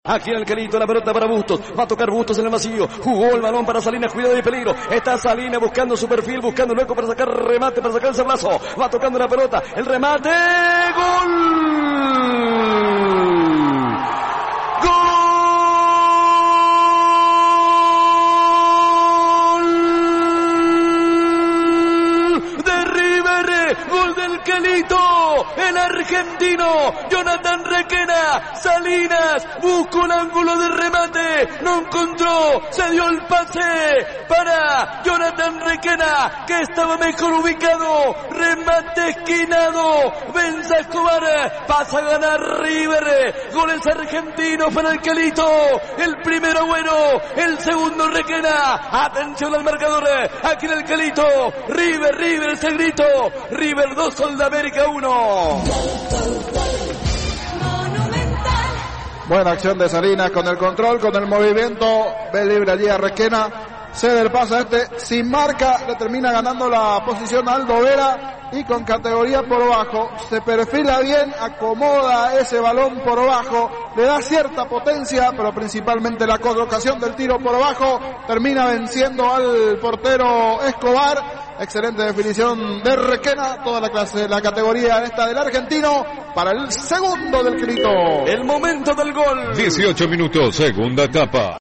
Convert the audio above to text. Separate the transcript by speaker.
Speaker 1: Aquí en el Quelito, la pelota para Bustos, va a tocar Bustos en el vacío, jugó el balón para Salinas, cuidado de peligro, está Salinas buscando su perfil, buscando el hueco para sacar remate, para sacar el sablazo, va tocando la pelota, el remate, ¡gol! Gol del Quelito, el argentino Jonathan Requena. Salinas buscó un ángulo de remate, no encontró, se dio el pase para Jonathan Requena, que estaba mejor ubicado, remate esquinado, Benza Escobar, pasa a ganar River, goles argentinos para el Quelito, el primero bueno, el segundo Requena, atención al marcador, aquí en el Quelito, River, ese grito, River 2, Sol de América 1.
Speaker 2: Buena acción de Salinas con el control, con el movimiento, ve libre allí a Requena, cede el pase a sin marca, le termina ganando la posición a Aldo Vera y con categoría por bajo, se perfila bien, acomoda ese balón por bajo, le da cierta potencia, pero principalmente la colocación del tiro por bajo, termina venciendo al portero Escobar. Excelente definición de Requena, toda la categoría esta del argentino para el segundo del Quelito.
Speaker 1: El momento del gol.
Speaker 3: 18 minutos, segunda etapa.